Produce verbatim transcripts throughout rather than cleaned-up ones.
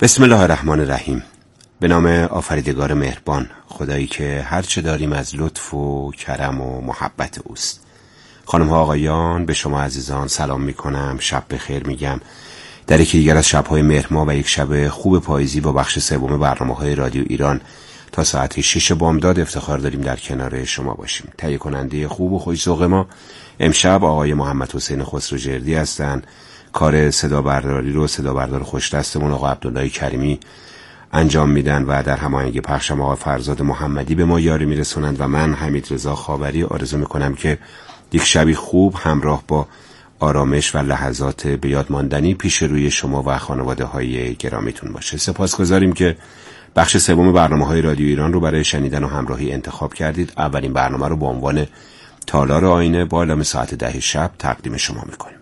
بسم الله الرحمن الرحیم. به نام آفریدگار مهربان، خدایی که هر چه داریم از لطف و کرم و محبت اوست. خانم ها آقایان، به شما عزیزان سلام میکنم، شب بخیر میگم. در یکی دیگر از شبهای مهرماه و یک شب خوب پاییزی با بخش سوم برنامه‌های رادیو ایران تا ساعت شش بامداد افتخار داریم در کنار شما باشیم. تهیه کننده خوب و خوش‌ذوق ما امشب آقای محمد حسین خسروجردی هستند. کار صدا برداری رو صدا بردار خوش دستمون آقای عبدالله کریمی انجام میدن و در هماهنگی پخشم آقای فرزاد محمدی به ما یاری میرسونند و من حمیدرضا خاوری آرزو میکنم که یک شبی خوب همراه با آرامش و لحظات به یاد ماندنی پیش روی شما و خانواده های گرامیتون باشه. سپاسگزاریم که بخش سوم برنامه‌های رادیو ایران رو برای شنیدن و همراهی انتخاب کردید. اولین برنامه رو با عنوان تالار آینه با اعلام ساعت ده شب تقدیم شما میکنیم.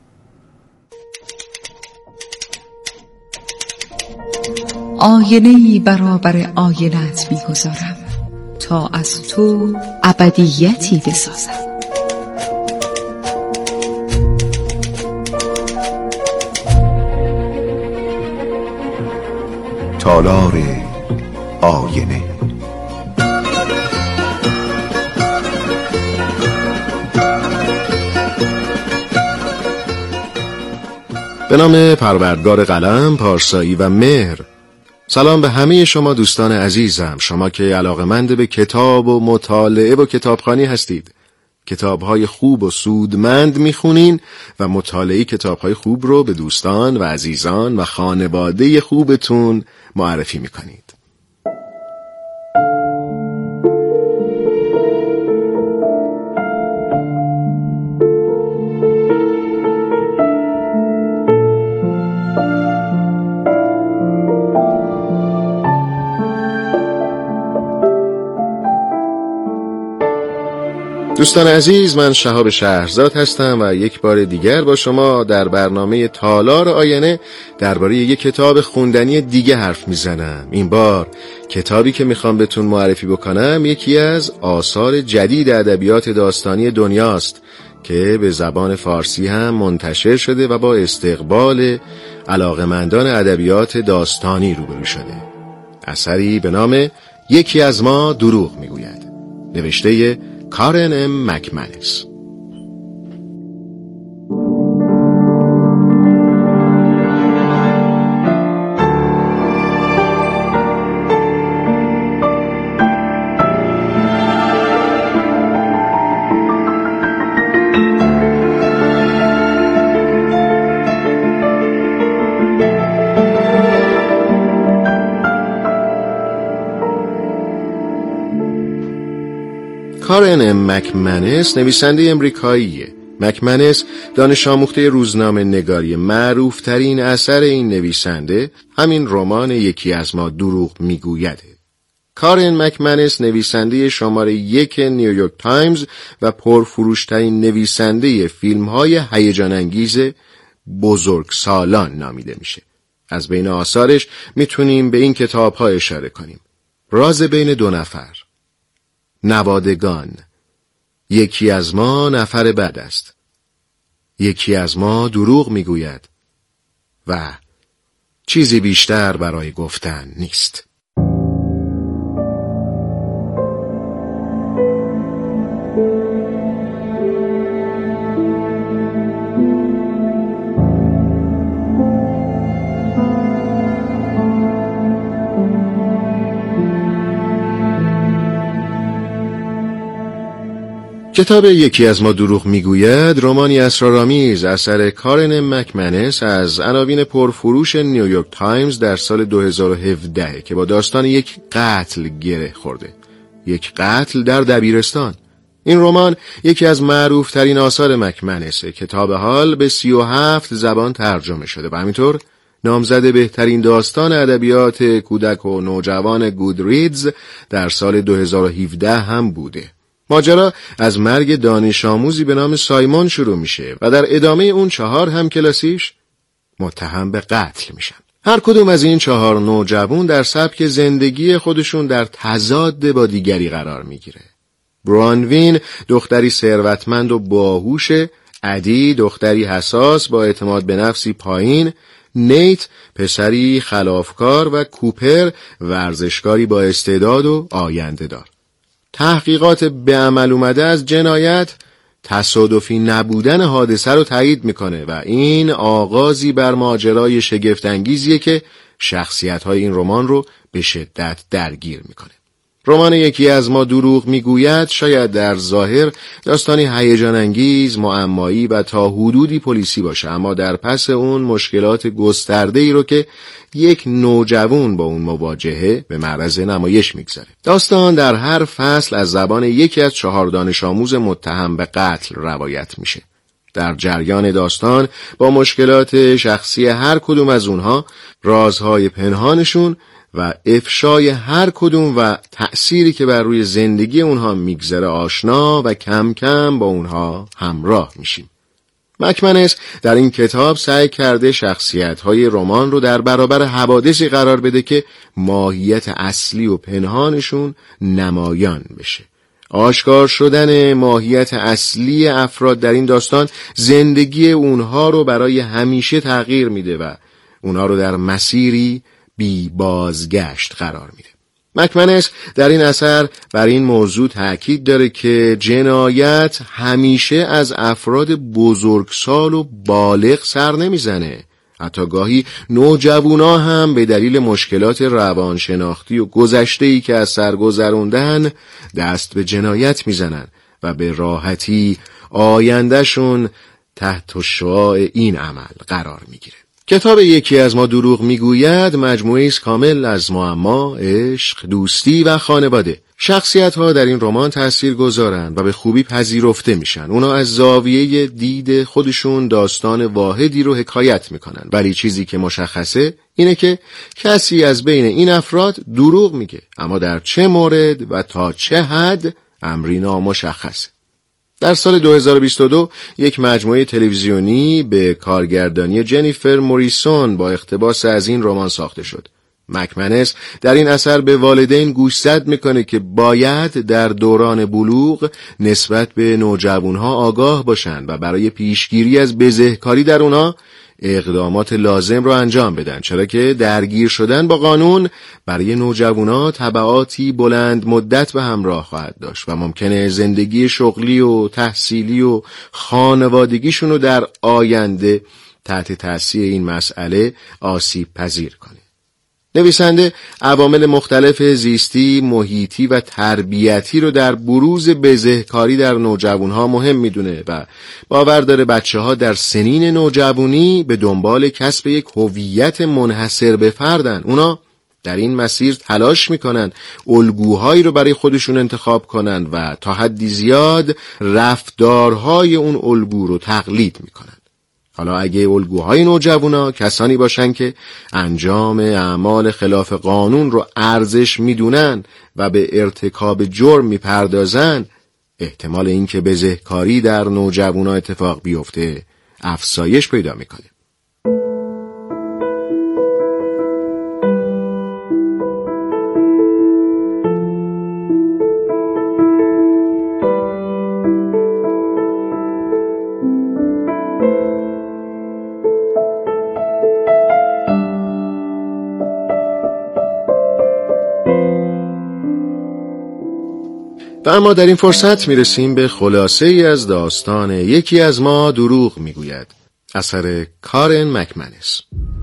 آینه‌ای برابر آینه‌ات می‌گذارم تا از تو ابدیتی بسازم. تالار آینه. به نام پروردگار قلم، پارسایی و مهر. سلام به همه شما دوستان عزیزم، شما که علاقه‌مند به کتاب و مطالعه و کتابخوانی هستید. کتاب‌های خوب و سودمند می‌خونین و مطالعه کتاب‌های خوب رو به دوستان و عزیزان و خانواده خوبتون معرفی می‌کنید. دوستان عزیز، من شهاب شهرزاد هستم و یک بار دیگر با شما در برنامه تالار آینه درباره یک کتاب خوندنی دیگه حرف میزنم. این بار کتابی که میخوام بهتون معرفی بکنم یکی از آثار جدید ادبیات داستانی دنیاست که به زبان فارسی هم منتشر شده و با استقبال علاقه‌مندان ادبیات داستانی روبرو شده. اثری به نام یکی از ما دروغ میگوید، نوشته کارن ام مکمنس. کارن ام مکمنس نویسنده امریکاییه. مکمنس دانش آموخته روزنامه نگاری. معروف ترین اثر این نویسنده همین رمان یکی از ما دروغ میگویده. کارن مکمنس نویسنده شماره یک نیویورک تایمز و پرفروشترین نویسنده فیلم‌های هیجان انگیز بزرگسالان نامیده میشه. از بین آثارش میتونیم به این کتاب‌ها اشاره کنیم: راز بین دو نفر، نوادگان، یکی از ما نفر بد است، یکی از ما دروغ میگوید و چیزی بیشتر برای گفتن نیست. کتاب یکی از ما دروغ میگوید رمانی اسرارآمیز اثر کارن مکمنس از عناوین پرفروش نیویورک تایمز در سال دو هزار و هفده که با داستان یک قتل گره خورده. یک قتل در دبیرستان. این رمان یکی از معروف ترین آثار مکمنسه. کتاب حال به سی و هفت زبان ترجمه شده و همینطور نامزد بهترین داستان ادبیات کودک و نوجوان گودریدز در سال دو هزار و هفده هم بوده. ماجرا از مرگ دانش آموزی به نام سایمون شروع میشه و در ادامه اون چهار همکلاسیش متهم به قتل میشن. هر کدوم از این چهار نوجوان در سبک زندگی خودشون در تضاد با دیگری قرار میگیره. برانوین دختری ثروتمند و باهوش، ادی دختری حساس با اعتماد به نفسی پایین، نیت پسری خلافکار و کوپر ورزشکاری با استعداد و آینده دار. تحقیقات به عمل اومده از جنایت تصادفی نبودن حادثه رو تایید میکنه و این آغازی بر ماجرای شگفت‌انگیزیه که شخصیت‌های این رمان رو به شدت درگیر میکنه. رمان یکی از ما دروغ میگوید شاید در ظاهر داستانی هیجان انگیز، معمایی و تا حدودی پلیسی باشه، اما در پس اون مشکلات گسترده‌ای رو که یک نوجوان با اون مواجهه به معرض نمایش میگذاره. داستان در هر فصل از زبان یکی از چهار دانش آموز متهم به قتل روایت میشه. در جریان داستان با مشکلات شخصی هر کدوم از اونها، رازهای پنهانشون و افشای هر کدوم و تأثیری که بر روی زندگی اونها میگذره آشنا و کم کم با اونها همراه میشیم. مکمنس در این کتاب سعی کرده شخصیت‌های رمان رو در برابر حوادثی قرار بده که ماهیت اصلی و پنهانشون نمایان بشه. آشکار شدن ماهیت اصلی افراد در این داستان زندگی اونها رو برای همیشه تغییر میده و اونها رو در مسیری بی بازگشت قرار میده. مکمنس در این اثر بر این موضوع تأکید داره که جنایت همیشه از افراد بزرگسال و بالغ سر نمیزنه. حتی گاهی نوجوانا هم به دلیل مشکلات روانشناختی و گذشته‌ای که از سر گذروندن دست به جنایت میزنن و به راحتی آیندهشون تحت شعاع این عمل قرار میگیره. کتاب یکی از ما دروغ میگوید مجموعه‌ای است کامل از معما، عشق، دوستی و خانواده. شخصیت‌ها در این رمان تاثیرگذارند و به خوبی پذیرفته میشن. اونا از زاویه دید خودشون داستان واحدی رو حکایت میکنن، ولی چیزی که مشخصه اینه که کسی از بین این افراد دروغ میگه، اما در چه مورد و تا چه حد امری نامشخصه. در سال دو هزار و بیست و دو یک مجموعه تلویزیونی به کارگردانی جنیفر موریسون با اقتباس از این رمان ساخته شد. مکمنس در این اثر به والدین گوشزد میکنه که باید در دوران بلوغ نسبت به نوجوانها آگاه باشند و برای پیشگیری از بزهکاری در اونها اقدامات لازم رو انجام بدن، چرا که درگیر شدن با قانون برای نوجوانا تبعاتی بلند مدت به همراه خواهد داشت و ممکنه زندگی شغلی و تحصیلی و خانوادگیشون رو در آینده تحت تاثیر این مسئله آسیب پذیر کنه. نویسنده عوامل مختلف زیستی، محیطی و تربیتی رو در بروز بزهکاری در نوجوانها مهم میدونه و باور داره بچه‌ها در سنین نوجوانی به دنبال کسب یک هویت منحصر به فردن. اونا در این مسیر تلاش میکنن الگوهایی رو برای خودشون انتخاب کنن و تا حدی زیاد رفتارهای اون الگو رو تقلید میکنن. حالا اگه الگوهای نوجوانا کسانی باشن که انجام اعمال خلاف قانون رو ارزش میدونن و به ارتکاب جرم میپردازن، احتمال اینکه بزهکاری در نوجوانا اتفاق بیفته افزایش پیدا میکنه. و اما در این فرصت میرسیم به خلاصه ای از داستان یکی از ما دروغ میگوید، اثر کارن مکمنس.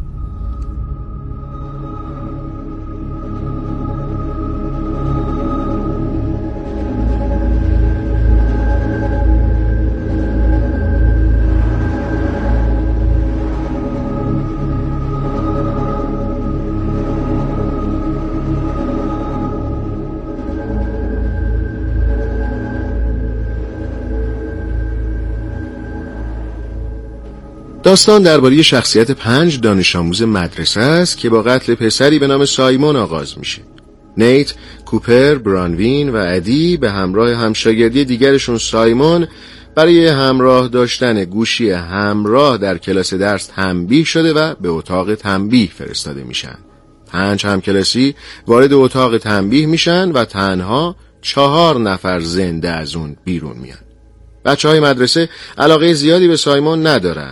داستان درباره شخصیت پنج دانش آموز مدرسه است که با قتل پسری به نام سایمون آغاز میشه. نیت، کوپر، برانوین و ادی به همراه همشاگردی دیگرشون سایمون برای همراه داشتن گوشی همراه در کلاس درس تنبیه شده و به اتاق تنبیه فرستاده میشن. پنج همکلاسی وارد اتاق تنبیه میشن و تنها چهار نفر زنده از اون بیرون میان. بچه های مدرسه علاقه زیادی به سایمون ندارن.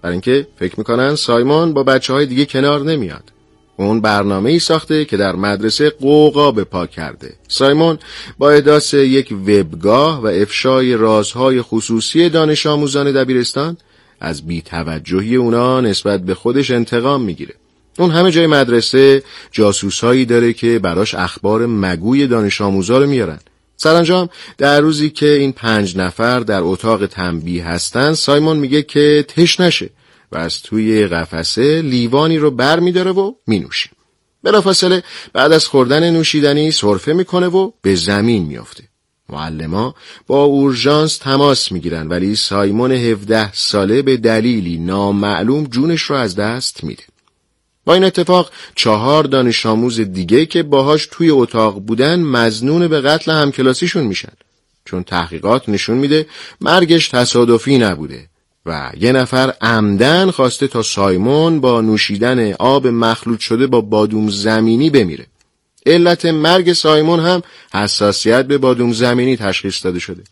برای اینکه فکر میکنن سایمون با بچه های دیگه کنار نمیاد. اون برنامه‌ای ساخته که در مدرسه قوقا به پا کرده. سایمون با احداث یک وبگاه و افشای رازهای خصوصی دانش آموزان دبیرستان از بی‌توجهی اونا نسبت به خودش انتقام میگیره. اون همه جای مدرسه جاسوسایی داره که براش اخبار مگوی دانش آموزا رو میارن. سرانجام در روزی که این پنج نفر در اتاق تنبیه هستن، سایمون میگه که تش نشه و از توی قفسه لیوانی رو بر میداره و مینوشه. بلافاصله بعد از خوردن نوشیدنی سرفه میکنه و به زمین میافته. معلما با اورژانس تماس میگیرن ولی سایمون هفده ساله به دلیلی نامعلوم جونش رو از دست میده. با این اتفاق چهار دانش آموز دیگه که باهاش توی اتاق بودن مظنون به قتل همکلاسیشون میشن، چون تحقیقات نشون میده مرگش تصادفی نبوده و یه نفر عمدن خواسته تا سایمون با نوشیدن آب مخلوط شده با بادوم زمینی بمیره. علت مرگ سایمون هم حساسیت به بادوم زمینی تشخیص داده شده.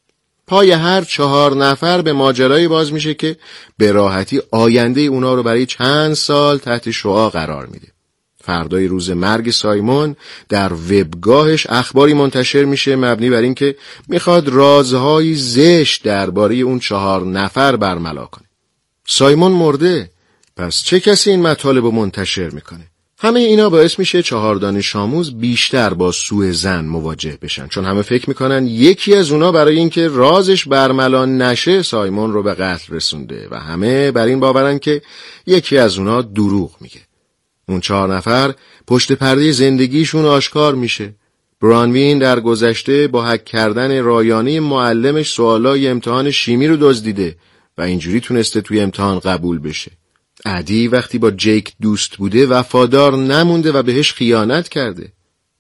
پای هر چهار نفر به ماجرایی باز میشه که به راحتی آینده اونا رو برای چند سال تحت شعاع قرار میده. فردای روز مرگ سایمون در وبگاهش اخباری منتشر میشه مبنی بر این که میخواد رازهای زشت درباره اون چهار نفر برملا کنه. سایمون مرده، پس چه کسی این مطالب رو منتشر میکنه؟ همه اینا باعث میشه چهار دانش آموز بیشتر با سوء ظن مواجه بشن، چون همه فکر میکنن یکی از اونا برای اینکه رازش برملا نشه سایمون رو به قتل رسونده و همه بر این باورن که یکی از اونا دروغ میگه. اون چهار نفر پشت پرده زندگیشون آشکار میشه. برانوین در گذشته با هک کردن رایانه معلمش سوالای امتحان شیمی رو دزدیده و اینجوری تونسته توی امتحان قبول بشه. ادی وقتی با جیک دوست بوده وفادار نمونده و بهش خیانت کرده.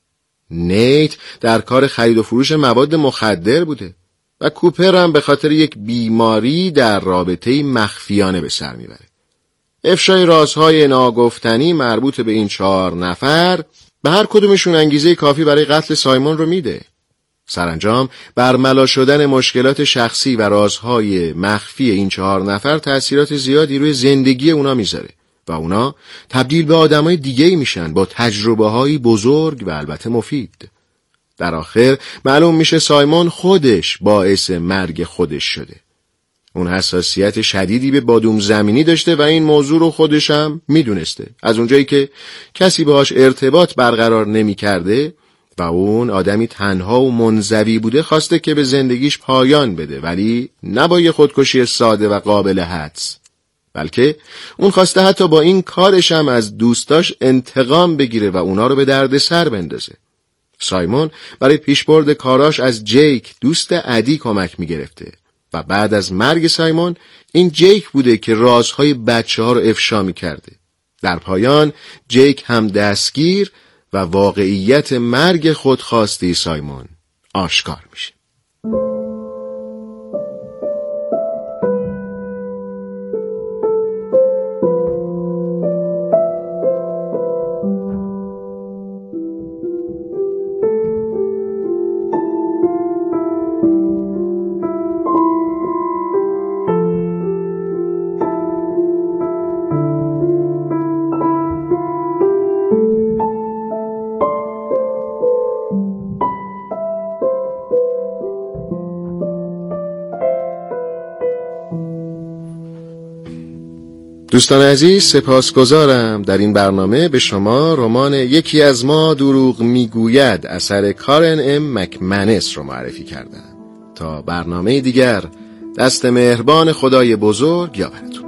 نیت در کار خرید و فروش مواد مخدر بوده و کوپر هم به خاطر یک بیماری در رابطه‌ای مخفیانه به سر میبره. افشای رازهای ناگفتنی مربوط به این چهار نفر به هر کدومشون انگیزه کافی برای قتل سایمون رو میده. سرانجام برملا شدن مشکلات شخصی و رازهای مخفی این چهار نفر تأثیرات زیادی روی زندگی اونا میذاره و اونا تبدیل به آدمای دیگه‌ای میشن با تجربه‌های بزرگ و البته مفید. در آخر معلوم میشه سایمون خودش باعث مرگ خودش شده. اون حساسیت شدیدی به بادوم زمینی داشته و این موضوع رو خودش هم میدونسته. از اونجایی که کسی باهاش ارتباط برقرار نمی‌کرده و اون آدمی تنها و منزوی بوده، خواسته که به زندگیش پایان بده، ولی نه با یه خودکشی ساده و قابل حدس، بلکه اون خواسته حتی با این کارش هم از دوستاش انتقام بگیره و اونا رو به درد سر بندازه. سایمون برای پیشبرد کاراش از جیک دوست ادی کمک میگرفته و بعد از مرگ سایمون این جیک بوده که رازهای بچه ها رو افشا میکرده. در پایان جیک هم دستگیر و واقعیت مرگ خودخواسته سایمون آشکار میشه. دوستان عزیز، سپاسگزارم در این برنامه به شما رمان یکی از ما دروغ میگوید اثر کارن ام مکمنس رو معرفی کردم. تا برنامه دیگر، دست مهربان خدای بزرگ یاورتون.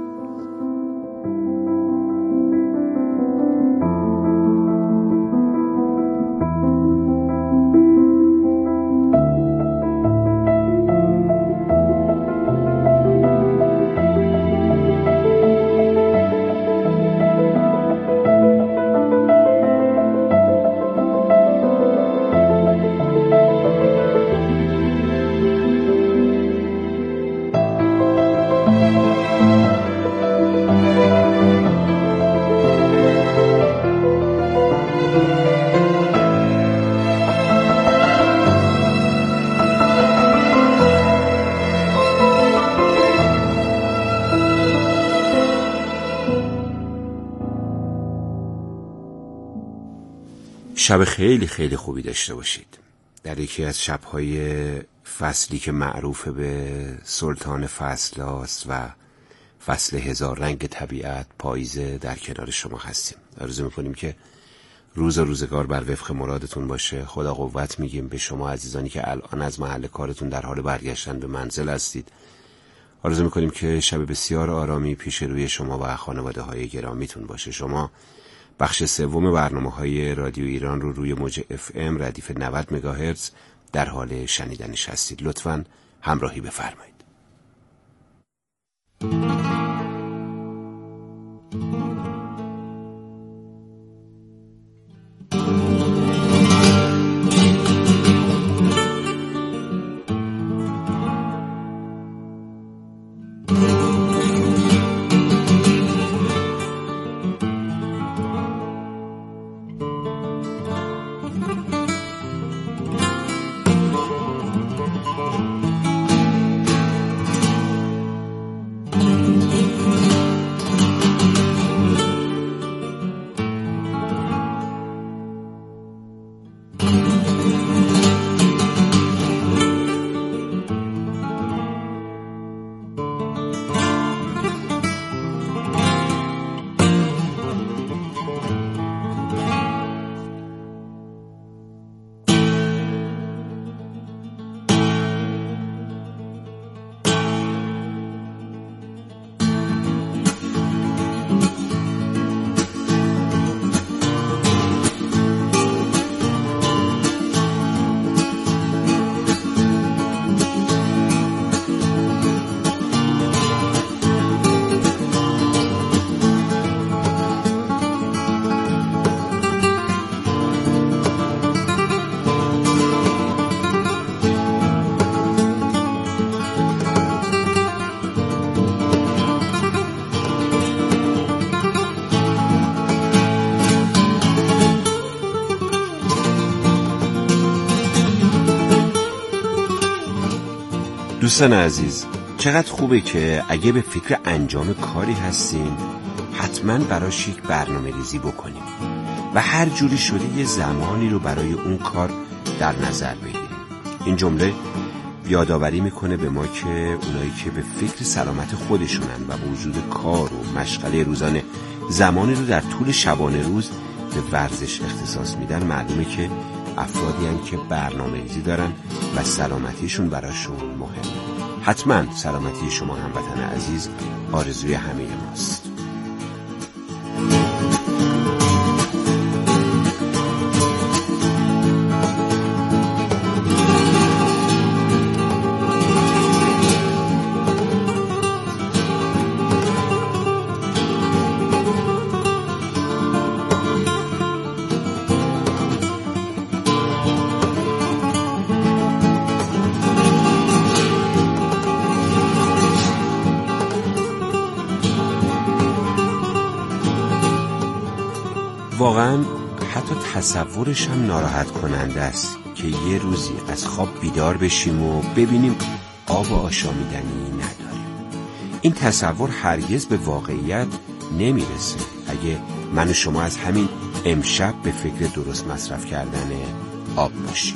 شب خیلی خیلی خوبی داشته باشید. در یکی از شب‌های فصلی که معروف به سلطان فصل است و فصل هزار رنگ طبیعت، پاییزه، در کنار شما هستیم. آرزو می‌کنیم که روز و روزگار بر وفق مرادتون باشه. خدا قوت میگیم به شما عزیزانی که الان از محل کارتون در حال برگشتن به منزل هستید. آرزو می‌کنیم که شب بسیار آرامی پیش روی شما و خانواده‌های گرامیتون باشه. شما بخش سوم برنامه‌های رادیو ایران رو روی موج اف ام ردیف نود مگاهرتز در حال شنیدنش هستید. لطفاً همراهی بفرمایید. دوستان عزیز، چقدر خوبه که اگه به فکر انجام کاری هستیم حتما براش یک برنامه ریزی بکنیم و هر جوری شده یه زمانی رو برای اون کار در نظر بگیریم. این جمله یادآوری میکنه به ما که اونایی که به فکر سلامت خودشونن و به وجود کار و مشغله روزانه زمانی رو در طول شبانه روز به ورزش اختصاص میدن، معلومه که افرادی هستند که برنامه ریزی دارن و سلامتیشون براشون مهمه. حتما سلامتی شما هموطن عزیز آرزوی همه ماست. واقعا حتی تصورش هم ناراحت کننده است که یه روزی از خواب بیدار بشیم و ببینیم آب آشامیدنی نداریم. این تصور هرگز به واقعیت نمیرسه اگه من و شما از همین امشب به فکر درست مصرف کردن آب باشیم.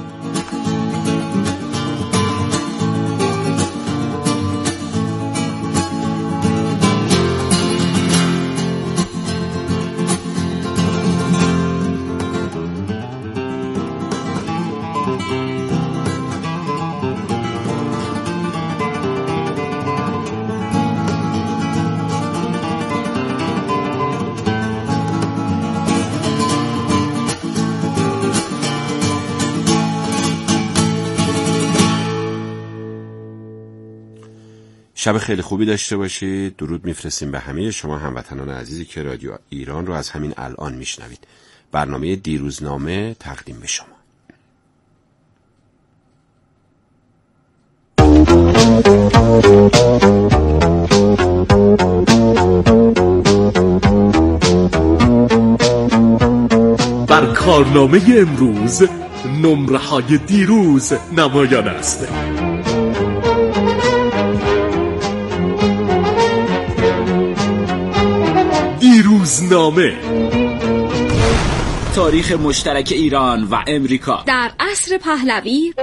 شب خیلی خوبی داشته باشید. درود میفرستیم به همه شما هموطنان عزیزی که رادیو ایران رو از همین الان میشنوید. برنامه دیروزنامه تقدیم به شما. بر کارنامه امروز نمره های دیروز نمایان است. دیروزنامه. تاریخ مشترک ایران و امریکا در عصر پهلوی.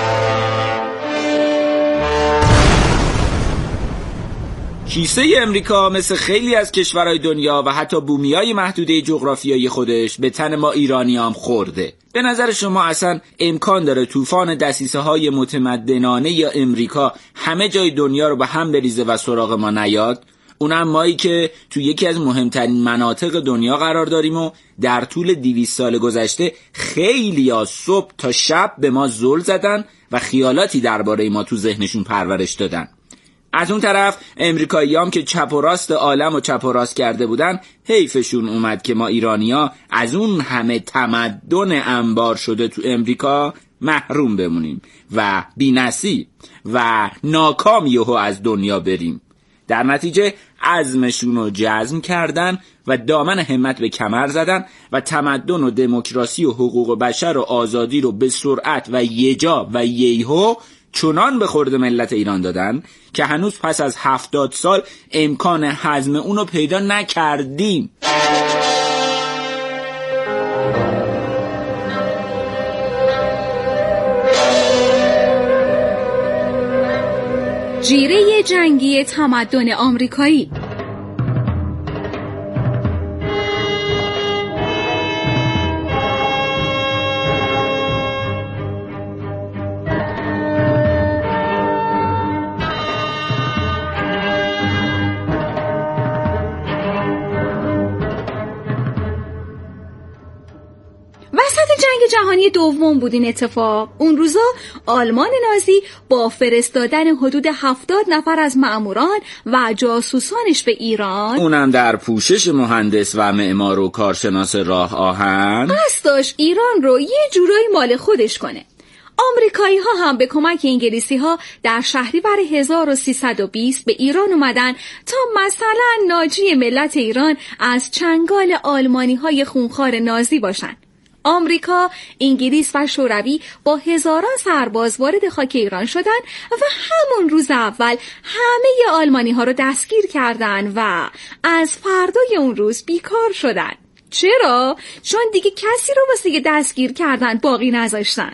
کیسه امریکا مثل خیلی از کشورهای دنیا و حتی بومیای محدوده جغرافیایی خودش به تن ما ایرانیام خورده. به نظر شما اصلا امکان داره طوفان دسیسه های متمدنانه یا امریکا همه جای دنیا رو به هم بریزه و سراغ ما نیاد؟ اونم مایی که تو یکی از مهمترین مناطق دنیا قرار داریم و در طول دویست سال گذشته خیلی از صبح تا شب به ما زل زدن و خیالاتی درباره ما تو ذهنشون پرورش دادن. از اون طرف امریکاییام که چپ و راست عالم و چپ و راست کرده بودن، حیفشون اومد که ما ایرانیا از اون همه تمدن انبار شده تو امریکا محروم بمونیم و بی‌نصیب و ناکام یهو از دنیا بریم. در نتیجه عزمشون رو جزم کردن و دامن همت به کمر زدن و تمدن و دموکراسی و حقوق بشر و آزادی رو به سرعت و یجا و ییهو چنان به خورد ملت ایران دادن که هنوز پس از هفتاد سال امکان هضم اونو پیدا نکردیم. جیره جنگی تمدن آمریکایی. جنگ جهانی دوم بود این اتفاق. اون روزا آلمان نازی با فرستادن حدود هفتاد نفر از مأموران و جاسوسانش به ایران، اونم در پوشش مهندس و معمار و کارشناس راه آهن، قصد داشت ایران رو یه جورایی مال خودش کنه. آمریکایی ها هم به کمک انگلیسی ها در شهریور هزار و سیصد و بیست به ایران اومدن تا مثلا ناجی ملت ایران از چنگال آلمانی های خونخوار نازی باشن. آمریکا، انگلیس و شوروی با هزاران سرباز وارد خاک ایران شدن و همون روز اول همه آلمانی ها رو دستگیر کردن و از فردای اون روز بیکار شدن. چرا؟ چون دیگه کسی رو واسه دستگیر کردن باقی نذاشتن.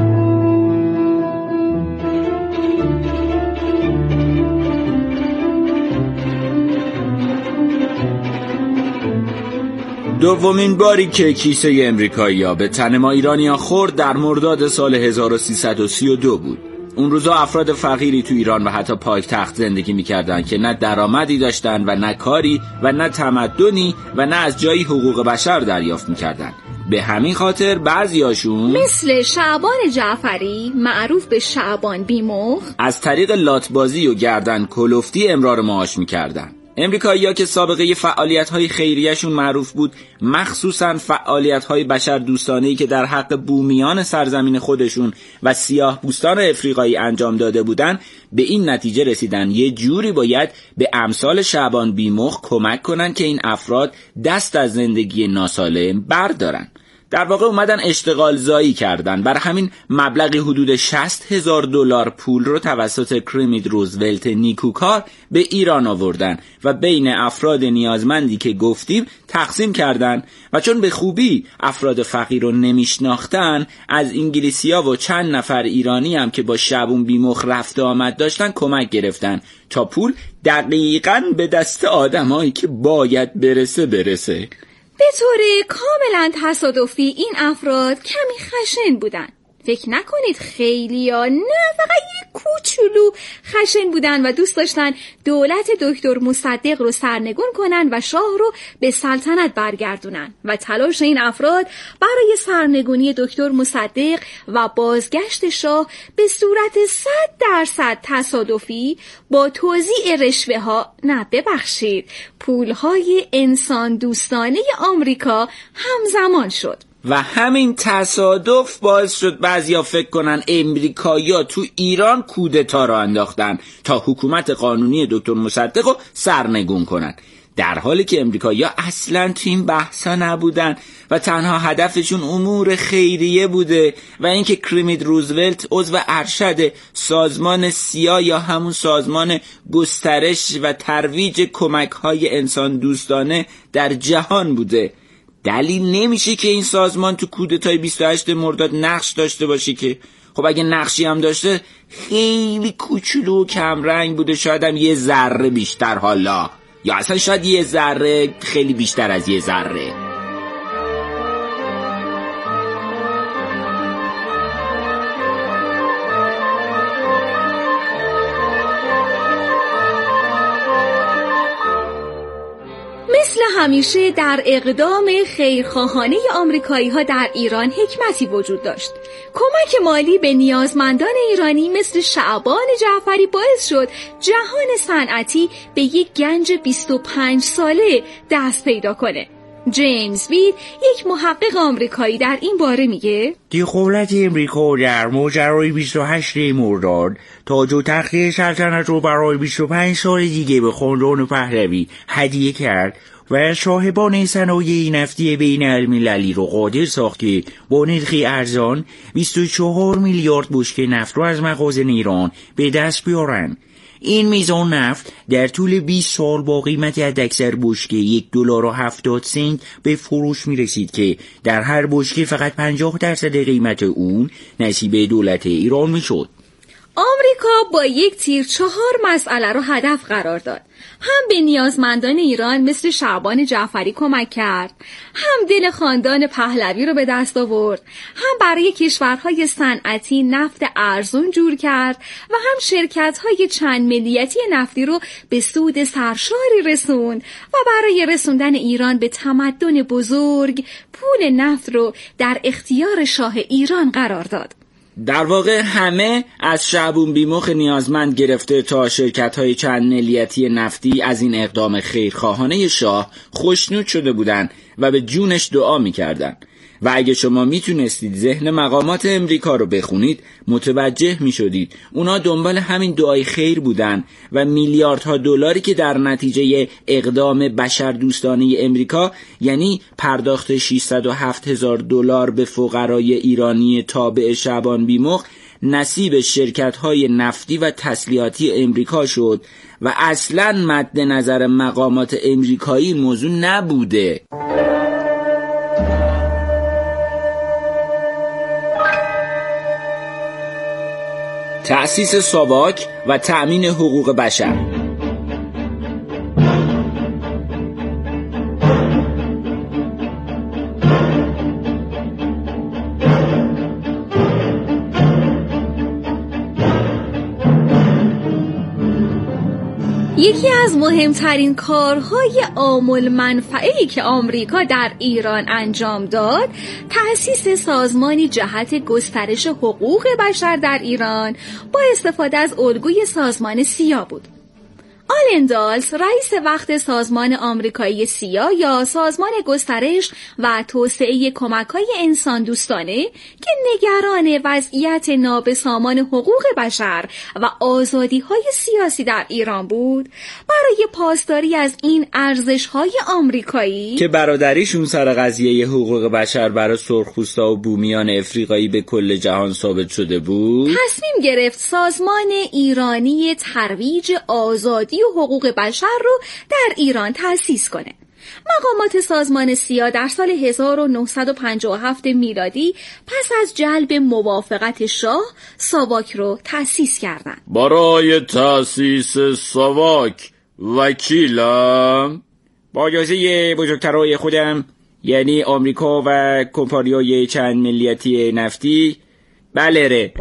دومین باری که کیسه امریکایی‌ها به تن ما ایرانی‌ها خورد در مرداد سال هزار و سیصد و سی و دو بود. اون روزا افراد فقیری تو ایران و حتی پایتخت زندگی می‌کردن که نه درآمدی داشتن و نه کاری و نه تمدنی و نه از جایی حقوق بشر دریافت می‌کردن. به همین خاطر بعضیاشون مثل شعبان جعفری معروف به شعبان بیمخ از طریق لاتبازی و گردن کلفتی امرار معاش می‌کردن. امریکایی‌ها که سابقه فعالیت‌های خیریه‌شون معروف بود، مخصوصاً فعالیت‌های بشردوستانه‌ای که در حق بومیان سرزمین خودشون و سیاه‌پوستان افریقایی انجام داده بودن، به این نتیجه رسیدن یه جوری باید به امثال شعبان بیمخ کمک کنن که این افراد دست از زندگی ناسالم بردارن. در واقع اومدن اشتغال زایی کردن. بر همین مبلغی حدود شصت هزار دلار پول رو توسط کریمید روزولت نیکوکار به ایران آوردن و بین افراد نیازمندی که گفتیم تقسیم کردن و چون به خوبی افراد فقیر رو نمیشناختن، از انگلیسی‌ها و چند نفر ایرانی هم که با شعبان بیمخ رفت آمد داشتن کمک گرفتن تا پول دقیقاً به دست آدمایی که باید برسه برسه. به طور کاملا تصادفی این افراد کمی خشن بودن. فکر نکنید خیلی ها، نه، فقط یک کوچولو خشن بودن و دوست داشتن دولت دکتر مصدق رو سرنگون کنن و شاه رو به سلطنت برگردونن و تلاش این افراد برای سرنگونی دکتر مصدق و بازگشت شاه به صورت صد درصد تصادفی با توزیع رشوه ها، نه ببخشید، پولهای انسان دوستانه آمریکا همزمان شد. و همین تصادف باعث شد بعضیا فکر کنن امریکایی‌ها تو ایران کودتا را انداختن تا حکومت قانونی دکتر مصدق رو سرنگون کنن، در حالی که امریکایی‌ها اصلاً تو این بحثا نبودن و تنها هدفشون امور خیریه بوده و اینکه کریمید روزولت عضو ارشد سازمان سیا یا همون سازمان گسترش و ترویج کمک‌های انسان دوستانه در جهان بوده. دلیل نمیشه که این سازمان تو کودتای بیست و هشتم مرداد نقش داشته باشه که. خب اگه نقشی هم داشته خیلی کوچولو و کم رنگ بوده، شاید هم یه ذره بیشتر، حالا یا اصلا شاید یه ذره خیلی بیشتر از یه ذره. مثل همیشه در اقدام خیرخواهانه آمریکایی ها در ایران حکمتی وجود داشت. کمک مالی به نیازمندان ایرانی مثل شعبان جعفری باعث شد جهان صنعتی به یک گنج بیست و پنج ساله دست پیدا کنه. جیمز وید، یک محقق آمریکایی، در این باره میگه دولت امریکا در ماجرای بیست و هشتم مرداد تاج و تخت سلطنت رو برای بیست و پنج سال دیگه به خاندان پهلوی هدیه کرد و صاحبان صنایع نفتی بین المللی رو قادر ساخت که با نرخی ارزان بیست و چهار میلیارد بشکه نفت رو از مخازن ایران به دست بیارن. این میزان نفت در طول بیست سال با قیمت حداکثر بشکه یک دلار و هفتاد سنت به فروش میرسید که در هر بشکه فقط پنجاه درصد قیمت اون نصیب دولت ایران میشد. آمریکا با یک تیر چهار مسئله رو هدف قرار داد. هم به نیازمندان ایران مثل شعبان جعفری کمک کرد، هم دل خاندان پهلوی رو به دست آورد، هم برای کشورهای صنعتی نفت ارزون جور کرد و هم شرکت‌های چند ملیتی نفتی رو به سود سرشاری رسوند و برای رسوندن ایران به تمدن بزرگ پول نفت رو در اختیار شاه ایران قرار داد. در واقع همه از شعبون بیمخ نیازمند گرفته تا شرکت‌های چند ملیتی نفتی از این اقدام خیرخواهانه شاه خوشنود شده بودند و به جونش دعا می‌کردند. و اگه شما میتونستید ذهن مقامات امریکا رو بخونید متوجه میشدید اونا دنبال همین دعای خیر بودن و میلیاردها دلاری که در نتیجه اقدام بشردوستانه امریکا، یعنی پرداخت ششصد و هفت هزار دلار به فقرای ایرانی تابع شعبان بیمخ، نصیب شرکت‌های نفتی و تسلیحاتی امریکا شد و اصلاً مد نظر مقامات امریکایی موضوع نبوده. تأسیس ساواک و تأمین حقوق بشر. یکی از مهمترین کارهای عامل منفعه‌ای که آمریکا در ایران انجام داد، تأسیس سازمانی جهت گسترش حقوق بشر در ایران با استفاده از الگوی سازمان سیا بود. آلن دالس، رئیس وقت سازمان آمریکایی سیا یا سازمان گسترش و توسعه کمک‌های انسان دوستانه که نگران وضعیت نابسامان حقوق بشر و آزادی‌های سیاسی در ایران بود، برای پاسداری از این ارزش‌های آمریکایی که برادریشون سر قضیه حقوق بشر برای سرخپوستا و بومیان افریقایی به کل جهان ثابت شده بود، تصمیم گرفت سازمان ایرانی ترویج آزادی و حقوق بشر رو در ایران تأسیس کنه. مقامات سازمان سیا در سال هزار و نهصد و پنجاه و هفت میلادی پس از جلب موافقت شاه ساواک رو تأسیس کردند. برای تأسیس ساواک وکیلم با اجازه بزرگترهای خودم، یعنی آمریکا و کمپانی‌های چند ملیتی نفتی، بله ره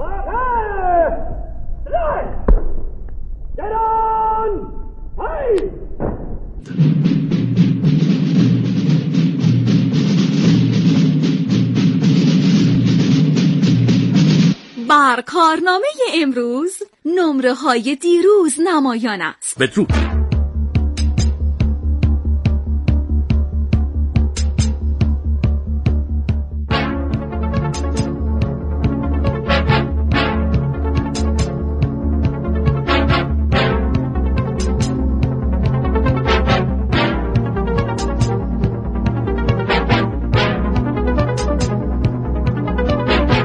بر کارنامه امروز نمره های دیروز نمایان است. بدرود.